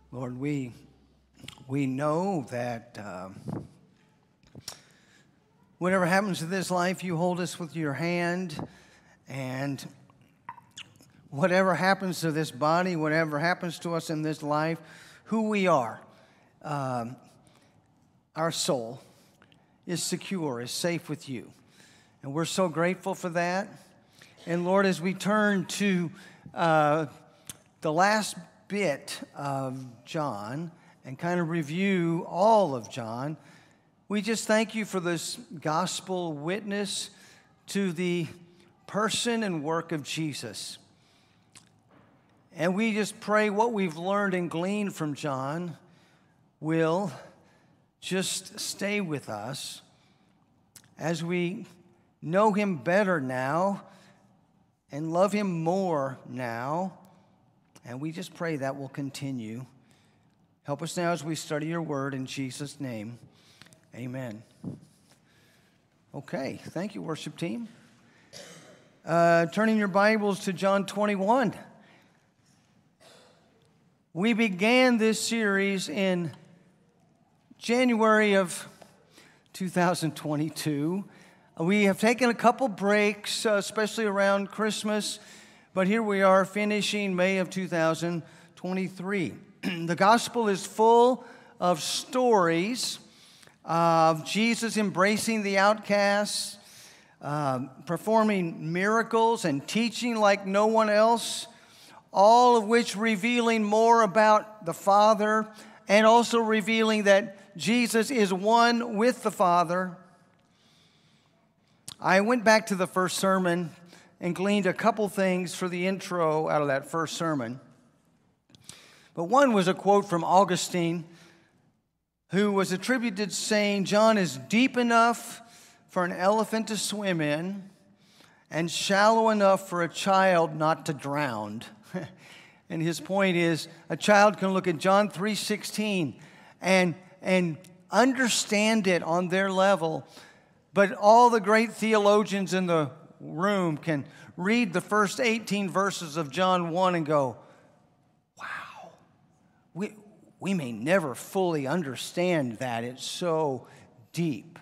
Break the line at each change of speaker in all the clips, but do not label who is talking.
Lord, we know that whatever happens to this life, you hold us with your hand, and whatever happens to this body, whatever happens to us in this life, who we are, our soul is secure, is safe with you. And we're so grateful for that. And Lord, as we turn to the last bit of John and kind of review all of John, we just thank you for this gospel witness to the person and work of Jesus. And we just pray what we've learned and gleaned from John will just stay with us as we know him better now and love him more now. And we just pray that will continue. Help us now as we study your word in Jesus' name. Amen. Okay, thank you, worship team. Turning your Bibles to John 21. We began this series in January of 2022. We have taken a couple breaks, especially around Christmas, but here we are finishing May of 2023. The gospel is full of stories of Jesus embracing the outcasts, performing miracles and teaching like no one else, all of which revealing more about the Father and also revealing that Jesus is one with the Father. I went back to the first sermon and gleaned a couple things for the intro out of that first sermon. But one was a quote from Augustine, who was attributed saying, "John is deep enough for an elephant to swim in and shallow enough for a child not to drown." And his point is, a child can look at John 3:16 and understand it on their level, but all the great theologians in the room can read the first 18 verses of John 1 and go, wow, we may never fully understand that. It's so deep.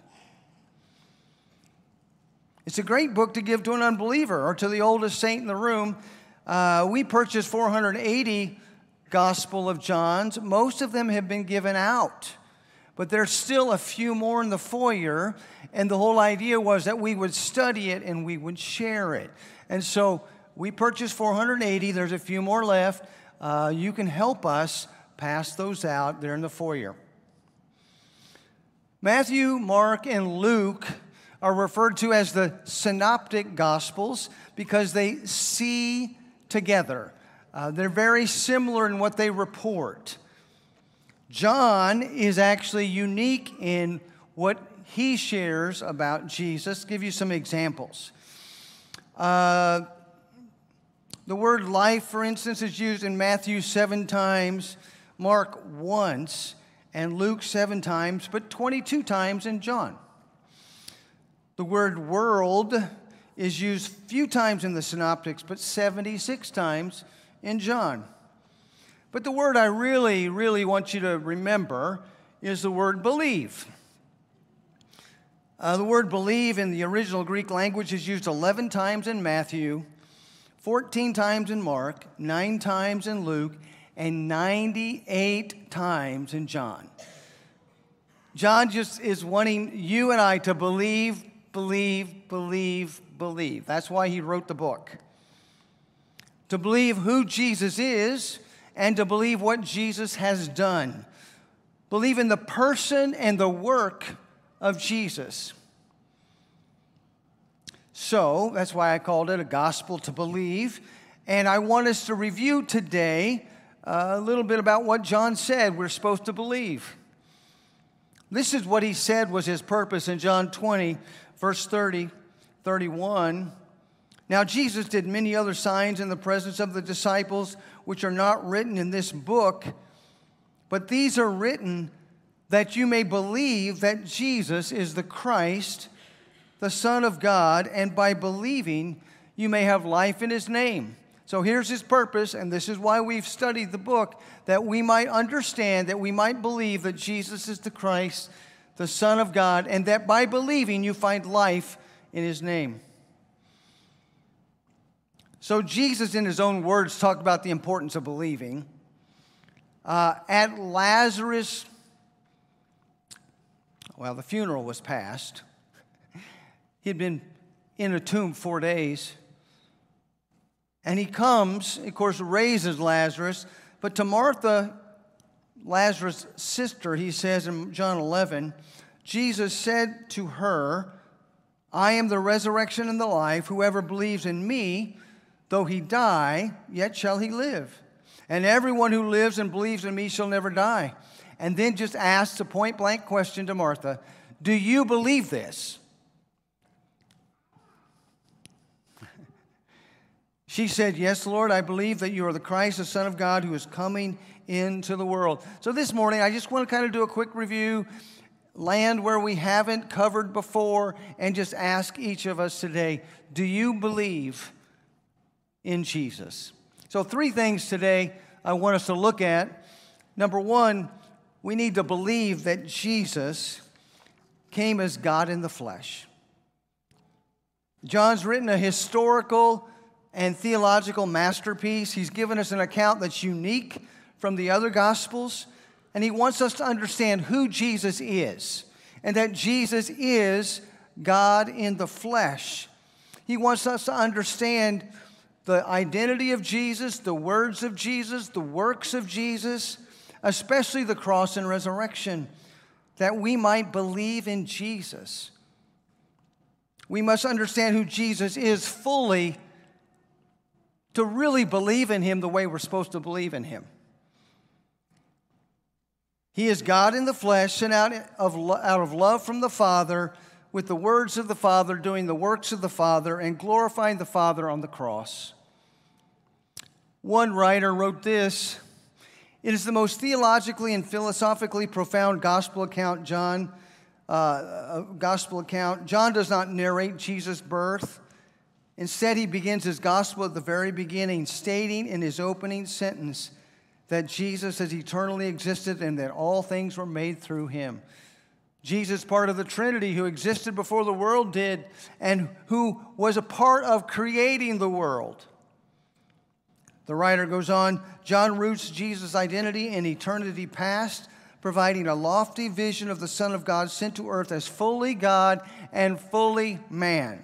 It's a great book to give to an unbeliever or to the oldest saint in the room. We purchased 480 Gospel of Johns. Most of them have been given out, but there's still a few more in the foyer, and the whole idea was that we would study it and we would share it. And so we purchased 480. There's a few more left. You can help us pass those out there in the foyer. Matthew, Mark, and Luke are referred to as the synoptic gospels because they see together. They're very similar in what they report. John is actually unique in what he shares about Jesus. I'll give you some examples. The word life, for instance, is used in Matthew 7 times, Mark once, and Luke 7 times, but 22 times in John. The word world is used few times in the synoptics, but 76 times in John. But the word I really, really want you to remember is the word believe. The word believe in the original Greek language is used 11 times in Matthew, 14 times in Mark, 9 times in Luke, and 98 times in John. John just is wanting you and I to believe, believe, believe, believe. That's why he wrote the book. To believe who Jesus is and to believe what Jesus has done. Believe in the person and the work of Jesus. So that's why I called it a gospel to believe. And I want us to review today a little bit about what John said we're supposed to believe. This is what he said was his purpose in John 20, verse 30, 31. Now Jesus did many other signs in the presence of the disciples, which are not written in this book, but these are written that you may believe that Jesus is the Christ, the Son of God, and by believing you may have life in his name. So here's his purpose, and this is why we've studied the book, that we might understand, that we might believe that Jesus is the Christ, the Son of God, and that by believing you find life in his name. So Jesus, in his own words, talked about the importance of believing. At Lazarus, well, the funeral was past. He had been in a tomb 4 days. And he comes, of course, raises Lazarus. But to Martha, Lazarus' sister, he says in John 11, Jesus said to her, I am the resurrection and the life. Whoever believes in me, though he die, yet shall he live. And everyone who lives and believes in me shall never die. And then just asks a point-blank question to Martha, do you believe this? She said, yes, Lord, I believe that you are the Christ, the Son of God, who is coming into the world. So this morning, I just want to kind of do a quick review, land where we haven't covered before, and just ask each of us today, do you believe in Jesus? So 3 things today I want us to look at. Number 1, we need to believe that Jesus came as God in the flesh. John's written a historical and theological masterpiece. He's given us an account that's unique from the other Gospels, and he wants us to understand who Jesus is, and that Jesus is God in the flesh. He wants us to understand the identity of Jesus, the words of Jesus, the works of Jesus, especially the cross and resurrection, that we might believe in Jesus. We must understand who Jesus is fully to really believe in him the way we're supposed to believe in him. He is God in the flesh, sent out of love from the Father, with the words of the Father, doing the works of the Father, and glorifying the Father on the cross. One writer wrote this, it is the most theologically and philosophically profound gospel account, John does not narrate Jesus' birth. Instead, he begins his gospel at the very beginning, stating in his opening sentence that Jesus has eternally existed and that all things were made through him. Jesus, part of the Trinity, who existed before the world did, and who was a part of creating the world. The writer goes on, John roots Jesus' identity in eternity past, providing a lofty vision of the Son of God sent to earth as fully God and fully man.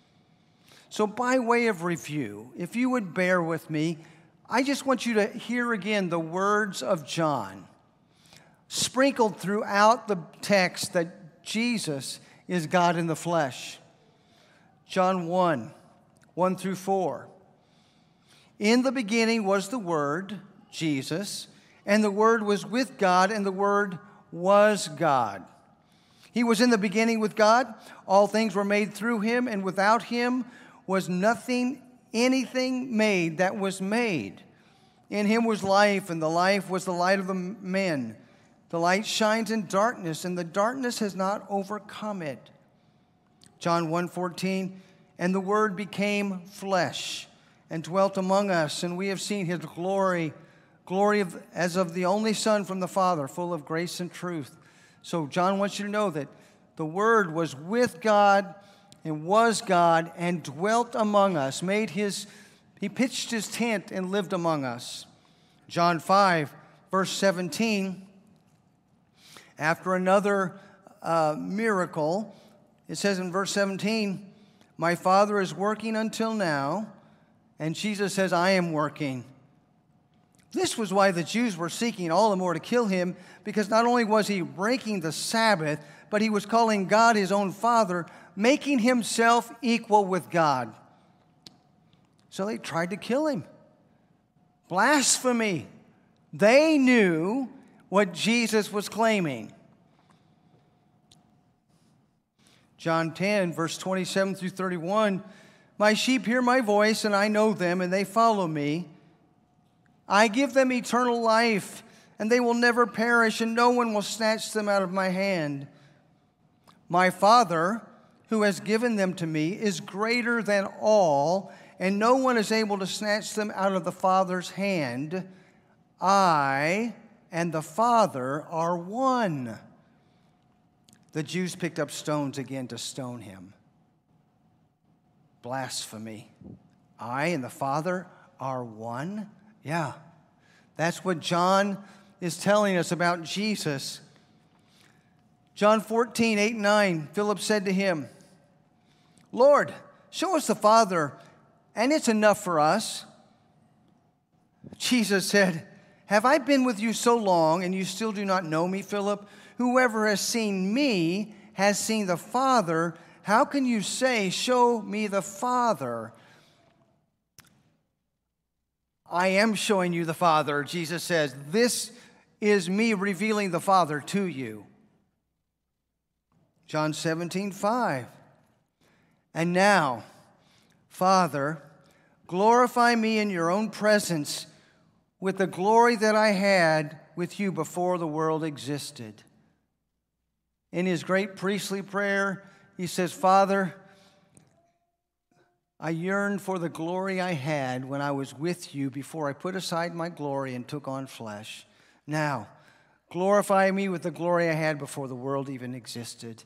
So by way of review, if you would bear with me, I just want you to hear again the words of John, sprinkled throughout the text that Jesus is God in the flesh. John 1 through 4. In the beginning was the Word, Jesus, and the Word was with God, and the Word was God. He was in the beginning with God. All things were made through him, and without him was anything made that was made. In him was life, and the life was the light of the men. The light shines in darkness, and the darkness has not overcome it. John 1:14, and the Word became flesh and dwelt among us, and we have seen his glory as of the only Son from the Father, full of grace and truth. So John wants you to know that the Word was with God and was God and dwelt among us, he pitched his tent and lived among us. John 5, verse 17, after another miracle, it says in verse 17, my Father is working until now, and Jesus says, I am working. This was why the Jews were seeking all the more to kill him, because not only was he breaking the Sabbath, but he was calling God his own Father, making himself equal with God. So they tried to kill him. Blasphemy. They knew what Jesus was claiming. John 10, verse 27 through 31, my sheep hear my voice, and I know them, and they follow me. I give them eternal life, and they will never perish, and no one will snatch them out of my hand. My Father, who has given them to me, is greater than all, and no one is able to snatch them out of the Father's hand. I and the Father are one." The Jews picked up stones again to stone him. Blasphemy. I and the Father are one? Yeah. That's what John is telling us about Jesus. John 14, 8 and 9, Philip said to him, "Lord, show us the Father, and it's enough for us." Jesus said, "Have I been with you so long, and you still do not know me, Philip? Whoever has seen me has seen the Father. How can you say, 'Show me the Father'?" I am showing you the Father, Jesus says. This is me revealing the Father to you. John 17, 5. "And now, Father, glorify me in your own presence with the glory that I had with you before the world existed." In his great priestly prayer, he says, "Father, I yearn for the glory I had when I was with you before I put aside my glory and took on flesh. Now, glorify me with the glory I had before the world even existed."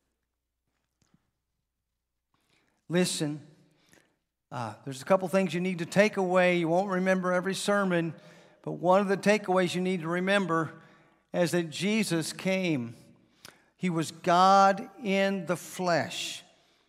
Listen, there's a couple things you need to take away. You won't remember every sermon, but one of the takeaways you need to remember is that Jesus came. He was God in the flesh.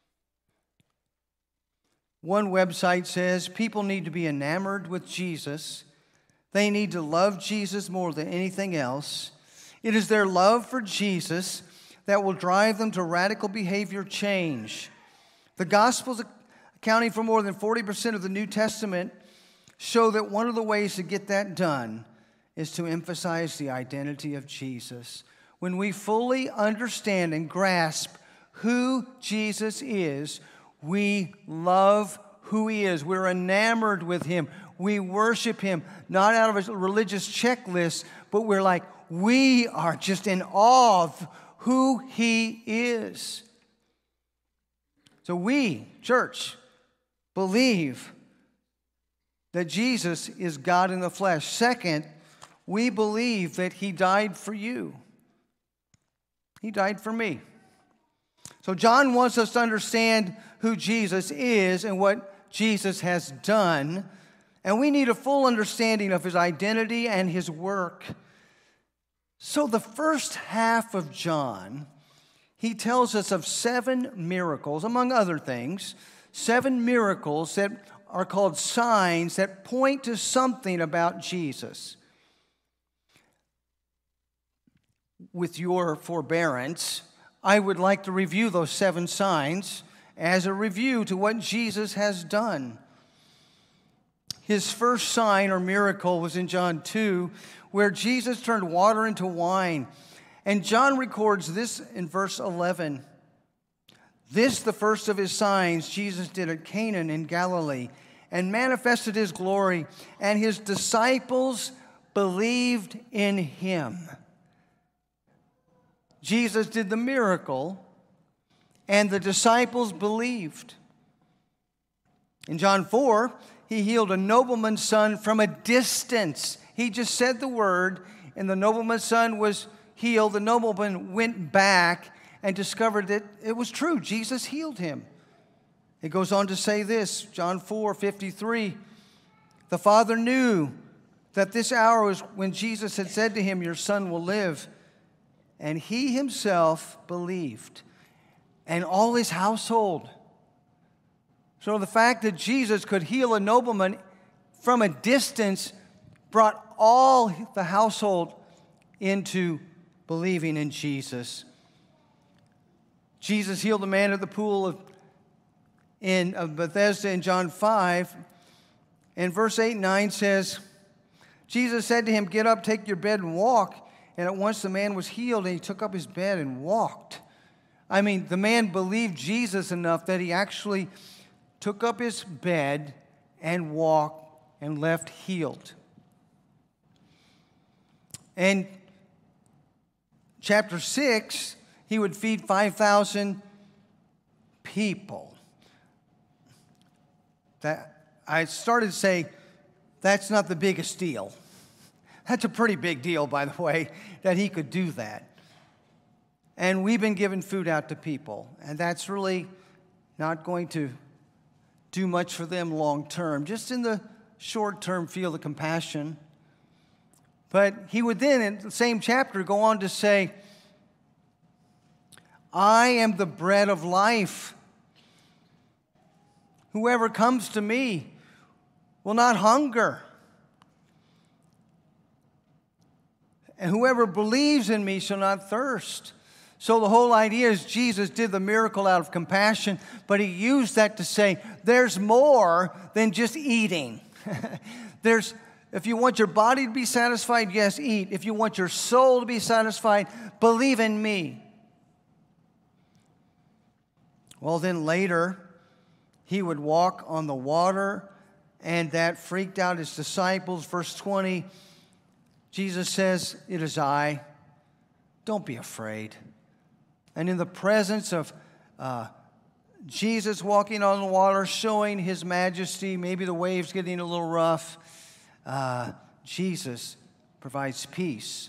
One website says people need to be enamored with Jesus. They need to love Jesus more than anything else. It is their love for Jesus that will drive them to radical behavior change. The Gospels, accounting for more than 40% of the New Testament, show that one of the ways to get that done is to emphasize the identity of Jesus. When we fully understand and grasp who Jesus is, we love who he is. We're enamored with him. We worship him, not out of a religious checklist, but we're like, we are just in awe of who he is. So we, church, believe that Jesus is God in the flesh. Second, we believe that he died for you. He died for me. So John wants us to understand who Jesus is and what Jesus has done. And we need a full understanding of his identity and his work. So the first half of John, he tells us of 7 miracles, among other things, 7 miracles that are called signs that point to something about Jesus. With your forbearance, I would like to review those 7 signs as a review to what Jesus has done. His first sign or miracle was in John 2, where Jesus turned water into wine. And John records this in verse 11. "This, the first of his signs, Jesus did at Cana in Galilee, and manifested his glory, and his disciples believed in him." Jesus did the miracle, and the disciples believed. In John 4, he healed a nobleman's son from a distance. He just said the word, and the nobleman's son was healed. The nobleman went back and discovered that it was true. Jesus healed him. It goes on to say this, John 4:53. "The Father knew that this hour was when Jesus had said to him, 'Your son will live.' And he himself believed, and all his household." So the fact that Jesus could heal a nobleman from a distance brought all the household into believing in Jesus. Jesus healed a man at the pool of Bethesda in John 5. And verse 8 and 9 says, Jesus said to him, "Get up, take your bed and walk." And at once the man was healed, and he took up his bed and walked. I mean, the man believed Jesus enough that he actually took up his bed and walked and left healed. And chapter 6, he would feed 5,000 people. That I started to say, that's not the biggest deal. That's a pretty big deal, by the way, that he could do that. And we've been giving food out to people, and that's really not going to do much for them long term, just in the short term feel the compassion. But he would then, in the same chapter, go on to say, I am the bread of life. Whoever comes to me will not hunger. And whoever believes in me shall not thirst. So the whole idea is Jesus did the miracle out of compassion, but he used that to say there's more than just eating. If you want your body to be satisfied, yes, eat. If you want your soul to be satisfied, believe in me. Well, then later, he would walk on the water, and that freaked out his disciples. Verse 20, Jesus says, it is I. Don't be afraid. And in the presence of Jesus walking on the water, showing his majesty, maybe the waves getting a little rough, Jesus provides peace.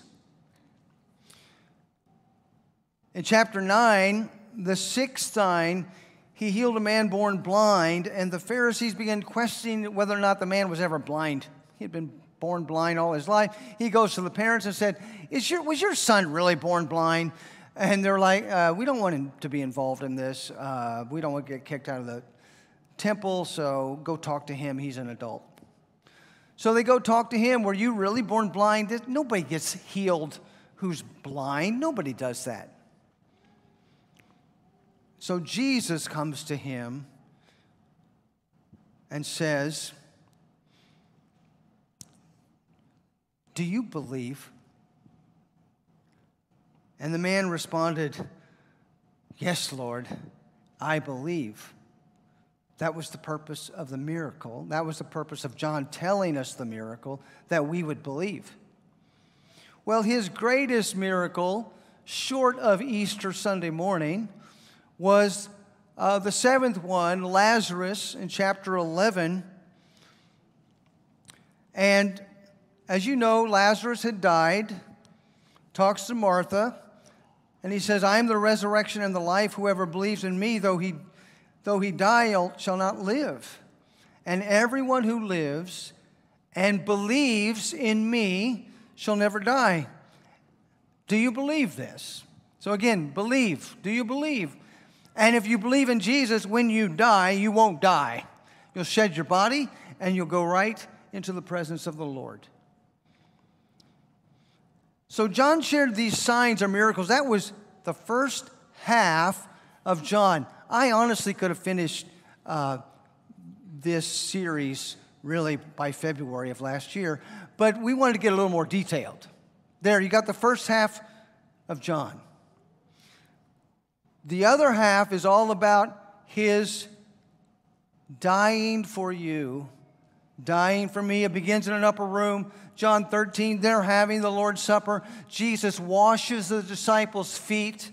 In chapter 9, the sixth sign, he healed a man born blind, and the Pharisees began questioning whether or not the man was ever blind. He had been born blind all his life. He goes to the parents and said, was your son really born blind? And they're like, we don't want him to be involved in this. We don't want to get kicked out of the temple, so go talk to him. He's an adult. So they go talk to him. Were you really born blind? Nobody gets healed who's blind. Nobody does that. So Jesus comes to him and says, do you believe? And the man responded, yes, Lord, I believe. That was the purpose of the miracle. That was the purpose of John telling us the miracle, that we would believe. Well, his greatest miracle, short of Easter Sunday morning, was the seventh one, Lazarus, in chapter 11. And as you know, Lazarus had died, talks to Martha, and he says, I am the resurrection and the life. Whoever believes in me, though he die, shall not live. And everyone who lives and believes in me shall never die. Do you believe this? So again, believe. Do you believe? And if you believe in Jesus, when you die, you won't die. You'll shed your body, and you'll go right into the presence of the Lord. So John shared these signs or miracles. That was the first half of John. I honestly could have finished this series really by February of last year, but we wanted to get a little more detailed. There, you got the first half of John. The other half is all about his dying for you, dying for me. It begins in an upper room. John 13, they're having the Lord's Supper. Jesus washes the disciples' feet.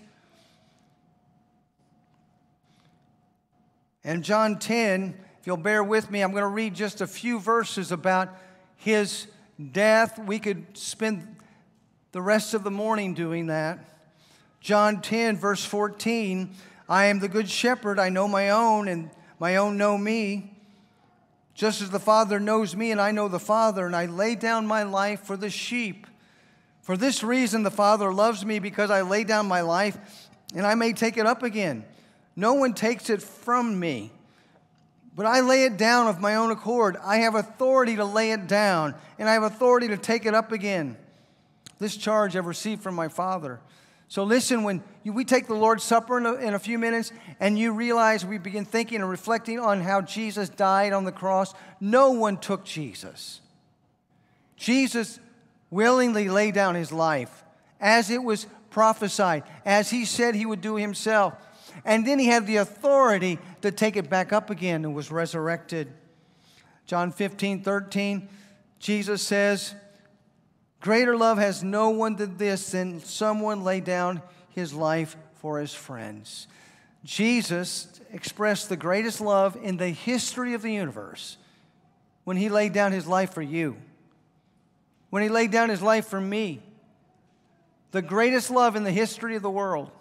And John 10, if you'll bear with me, I'm going to read just a few verses about his death. We could spend the rest of the morning doing that. John 10, verse 14, I am the good shepherd. I know my own, and my own know me. Just as the Father knows me, and I know the Father, and I lay down my life for the sheep. For this reason the Father loves me, because I lay down my life, and I may take it up again. No one takes it from me, but I lay it down of my own accord. I have authority to lay it down, and I have authority to take it up again. This charge I've received from my Father. So listen, when we take the Lord's Supper in a few minutes, and you realize we begin thinking and reflecting on how Jesus died on the cross, no one took Jesus. Jesus willingly laid down his life as it was prophesied, as he said he would do himself. And then he had the authority to take it back up again and was resurrected. John 15:13, Jesus says, greater love has no one than this, than someone lay down his life for his friends. Jesus expressed the greatest love in the history of the universe when he laid down his life for you, when he laid down his life for me. The greatest love in the history of the world.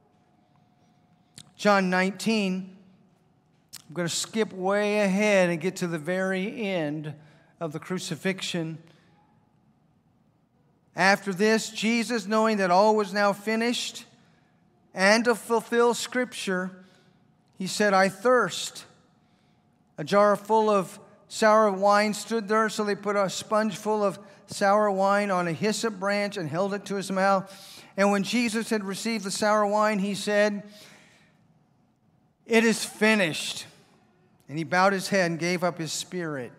John 19, I'm going to skip way ahead and get to the very end of the crucifixion. After this, Jesus, knowing that all was now finished, and to fulfill Scripture, he said, I thirst. A jar full of sour wine stood there, so they put a sponge full of sour wine on a hyssop branch and held it to his mouth. And when Jesus had received the sour wine, he said, it is finished. And he bowed his head and gave up his spirit.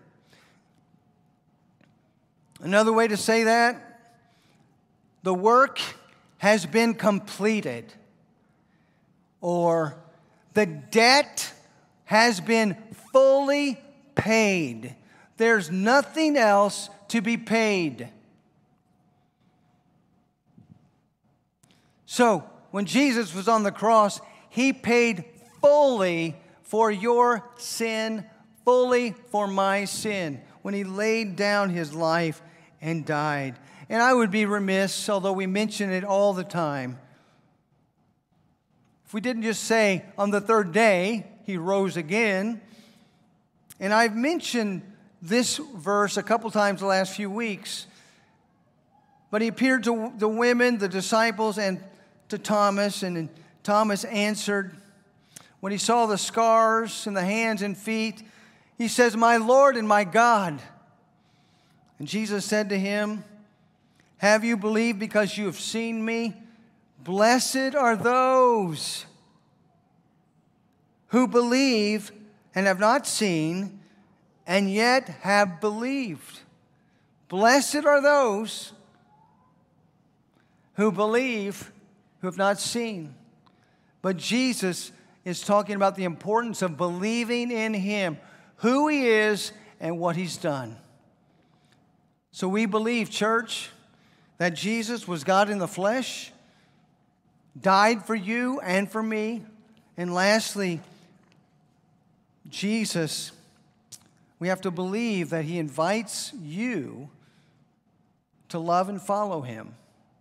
Another way to say that, the work has been completed. Or the debt has been fully paid. There's nothing else to be paid. So, when Jesus was on the cross, he paid fully for your sin, fully for my sin, when he laid down his life and died. And I would be remiss, although we mention it all the time, if we didn't just say, on the third day, he rose again. And I've mentioned this verse a couple times the last few weeks. But he appeared to the women, the disciples, and to Thomas. And Thomas answered, when he saw the scars in the hands and feet, he says, my Lord and my God. And Jesus said to him, have you believed because you have seen me? Blessed are those who believe and have not seen, and yet have believed. Blessed are those who believe, who have not seen. But Jesus is talking about the importance of believing in him, who he is and what he's done. So we believe, church, that Jesus was God in the flesh, died for you and for me. And lastly, Jesus, we have to believe that he invites you to love and follow him.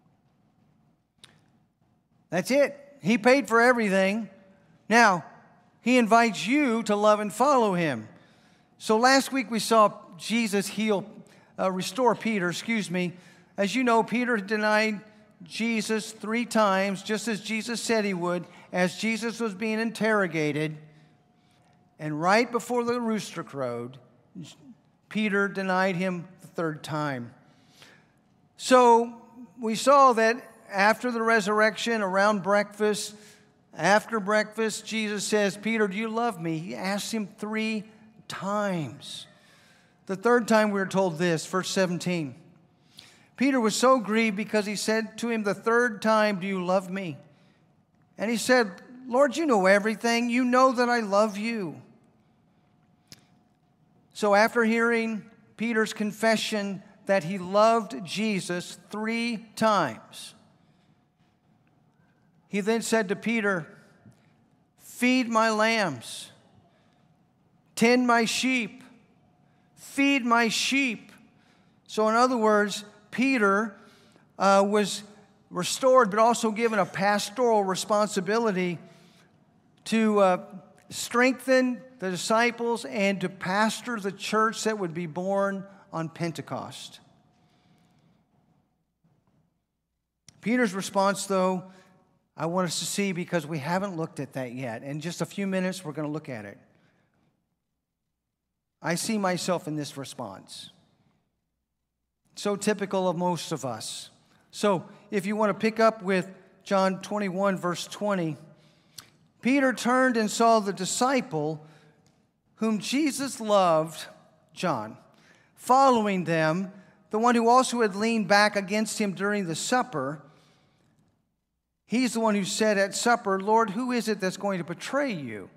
That's it. He paid for everything. Now, he invites you to love and follow him. So last week we saw Jesus restore Peter, As you know, Peter denied Jesus 3 times, just as Jesus said he would, as Jesus was being interrogated. And right before the rooster crowed, Peter denied him the 3rd time. So we saw that after the resurrection, around breakfast, after breakfast, Jesus says, Peter, do you love me? He asks him 3 times. The 3rd time we were told this, verse 17. Peter was so grieved because he said to him the 3rd time, do you love me? And he said, Lord, you know everything. You know that I love you. So after hearing Peter's confession that he loved Jesus 3 times, he then said to Peter, feed my lambs, tend my sheep, feed my sheep. So in other words, Peter was restored, but also given a pastoral responsibility to strengthen the disciples and to pastor the church that would be born on Pentecost. Peter's response, though, I want us to see because we haven't looked at that yet. In just a few minutes, we're going to look at it. I see myself in this response. So typical of most of us. So if you want to pick up with John 21, verse 20, Peter turned and saw the disciple whom Jesus loved, John, following them, the one who also had leaned back against him during the supper. He's the one who said at supper, Lord, who is it that's going to betray you?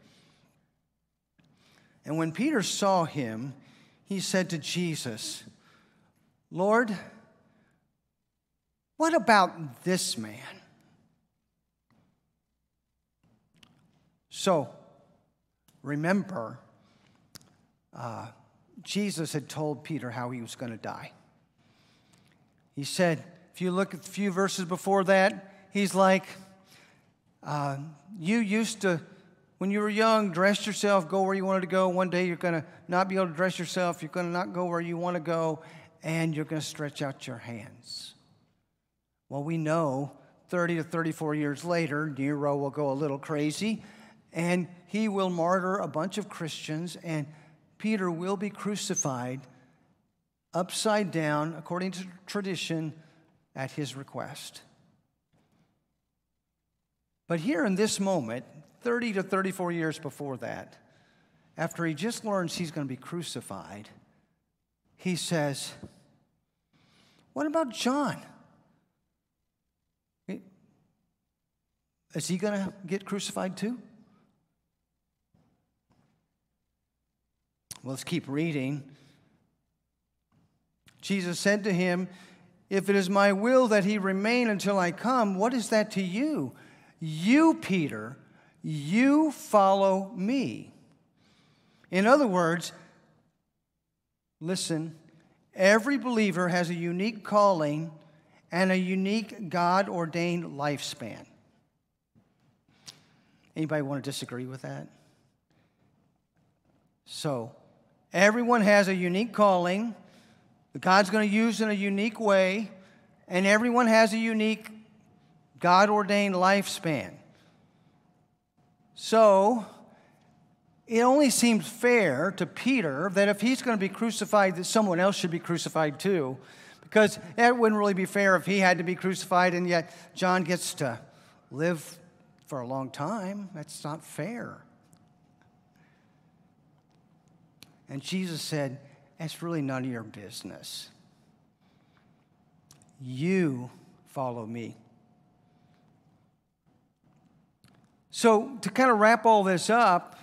And when Peter saw him, he said to Jesus, Lord, what about this man? So, remember, Jesus had told Peter how he was going to die. He said, if you look at a few verses before that, he's like, you used to, when you were young, dress yourself, go where you wanted to go. One day you're going to not be able to dress yourself. You're going to not go where you want to go, and you're going to stretch out your hands. Well, we know 30 to 34 years later, Nero will go a little crazy, and he will martyr a bunch of Christians, and Peter will be crucified upside down, according to tradition, at his request. But here in this moment, 30 to 34 years before that, after he just learns he's going to be crucified, he says, what about John? Is he going to get crucified too? Well, let's keep reading. Jesus said to him, if it is my will that he remain until I come, what is that to you? You, Peter, you follow me. In other words, listen, every believer has a unique calling and a unique God-ordained lifespan. Anybody want to disagree with that? So, everyone has a unique calling that God's going to use in a unique way, and everyone has a unique God-ordained lifespan. So, it only seems fair to Peter that if he's going to be crucified, that someone else should be crucified too, because it wouldn't really be fair if he had to be crucified and yet John gets to live for a long time. That's not fair. And Jesus said, that's really none of your business. You follow me. So to kind of wrap all this up,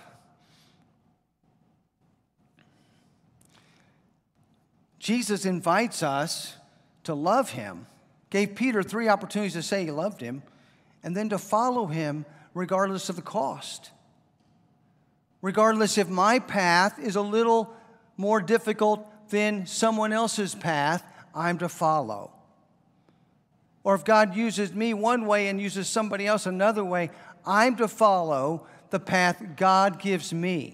Jesus invites us to love him, gave Peter 3 opportunities to say he loved him, and then to follow him regardless of the cost. Regardless if my path is a little more difficult than someone else's path, I'm to follow. Or if God uses me one way and uses somebody else another way, I'm to follow the path God gives me.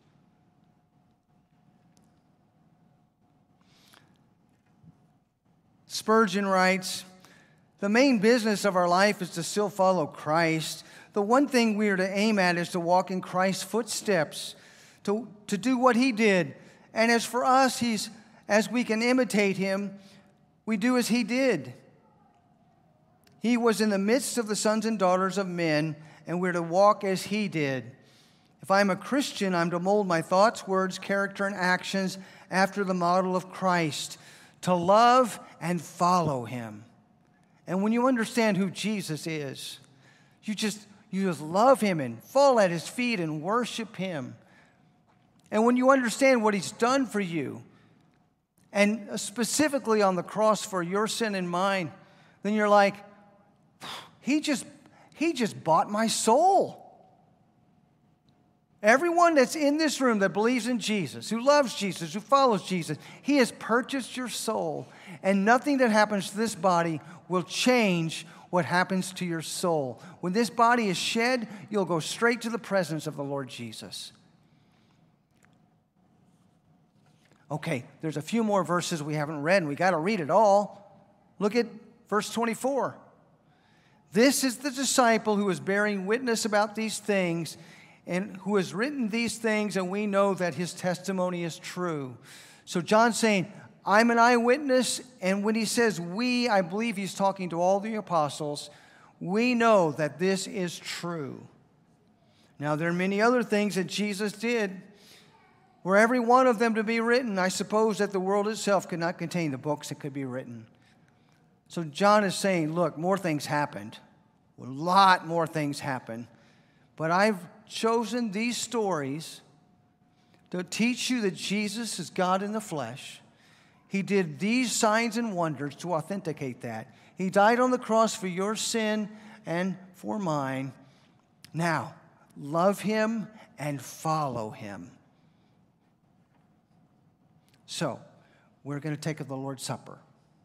Spurgeon writes, the main business of our life is to still follow Christ. The one thing we are to aim at is to walk in Christ's footsteps, to do what he did. And as for us, as we can imitate him, we do as he did. He was in the midst of the sons and daughters of men, and we're to walk as he did. If I'm a Christian, I'm to mold my thoughts, words, character, and actions after the model of Christ, to love and follow him. And when you understand who Jesus is, you just love him and fall at his feet and worship him. And when you understand what he's done for you, and specifically on the cross for your sin and mine, then you're like, he just bought my soul. Everyone that's in this room that believes in Jesus, who loves Jesus, who follows Jesus, he has purchased your soul. And nothing that happens to this body will change what happens to your soul. When this body is shed, you'll go straight to the presence of the Lord Jesus. Okay, there's a few more verses we haven't read, and we got to read it all. Look at verse 24. This is the disciple who is bearing witness about these things, and who has written these things, and we know that his testimony is true. So John's saying, I'm an eyewitness, and when he says we, I believe he's talking to all the apostles. We know that this is true. Now, there are many other things that Jesus did. Were every one of them to be written, I suppose that the world itself could not contain the books that could be written. So John is saying, look, more things happened. A lot more things happened. But I've chosen these stories to teach you that Jesus is God in the flesh. He did these signs and wonders to authenticate that. He died on the cross for your sin and for mine. Now, love him and follow him. So, we're going to take the Lord's Supper.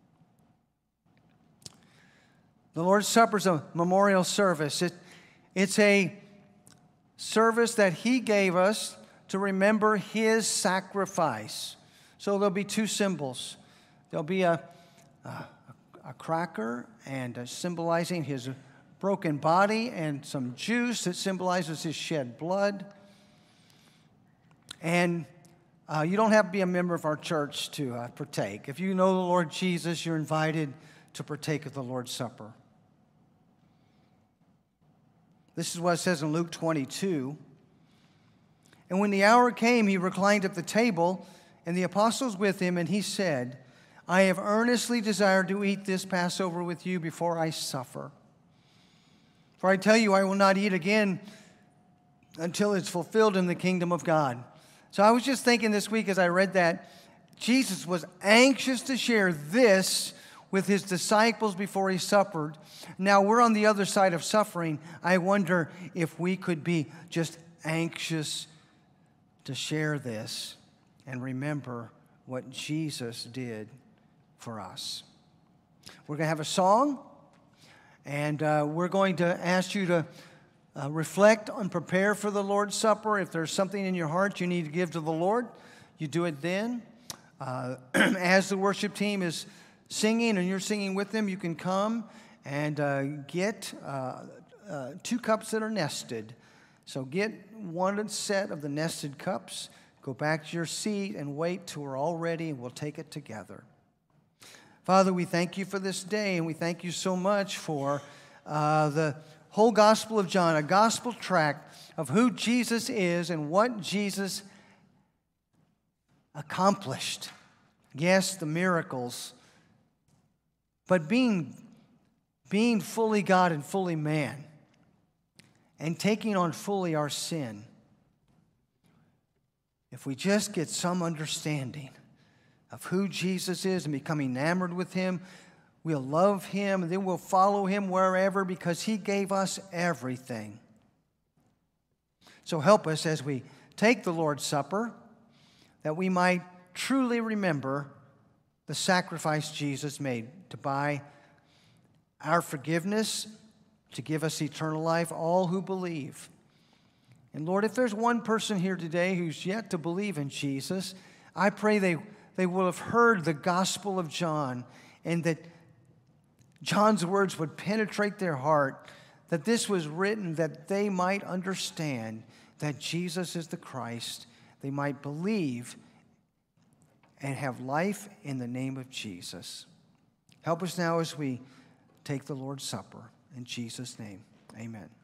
The Lord's Supper is a memorial service. It's a service that He gave us to remember His sacrifice. So there'll be two symbols. There'll be a cracker and symbolizing His broken body, and some juice that symbolizes His shed blood. And you don't have to be a member of our church to partake. If you know the Lord Jesus, you're invited to partake of the Lord's Supper. This is what it says in Luke 22. And when the hour came, He reclined at the table, and the apostles with Him, and He said, I have earnestly desired to eat this Passover with you before I suffer. For I tell you, I will not eat again until it's fulfilled in the kingdom of God. So I was just thinking this week as I read that, Jesus was anxious to share this with His disciples before He suffered. Now we're on the other side of suffering. I wonder if we could be just anxious to share this and remember what Jesus did for us. We're going to have a song, and we're going to ask you to reflect and prepare for the Lord's Supper. If there's something in your heart you need to give to the Lord, you do it then. As the worship team is singing and you're singing with them, you can come and get 2 cups that are nested. So get one set of the nested cups, go back to your seat and wait till we're all ready, and we'll take it together. Father, we thank You for this day, and we thank You so much for the whole Gospel of John, a gospel tract of who Jesus is and what Jesus accomplished. Yes, the miracles, but being fully God and fully man, and taking on fully our sin. If we just get some understanding of who Jesus is and become enamored with Him, we'll love Him, and then we'll follow Him wherever, because He gave us everything. So help us as we take the Lord's Supper, that we might truly remember the sacrifice Jesus made to buy our forgiveness, to give us eternal life, all who believe. And Lord, if there's one person here today who's yet to believe in Jesus, I pray they will have heard the Gospel of John, and that John's words would penetrate their heart, that this was written that they might understand that Jesus is the Christ. They might believe and have life in the name of Jesus. Help us now as we take the Lord's Supper. In Jesus' name, amen.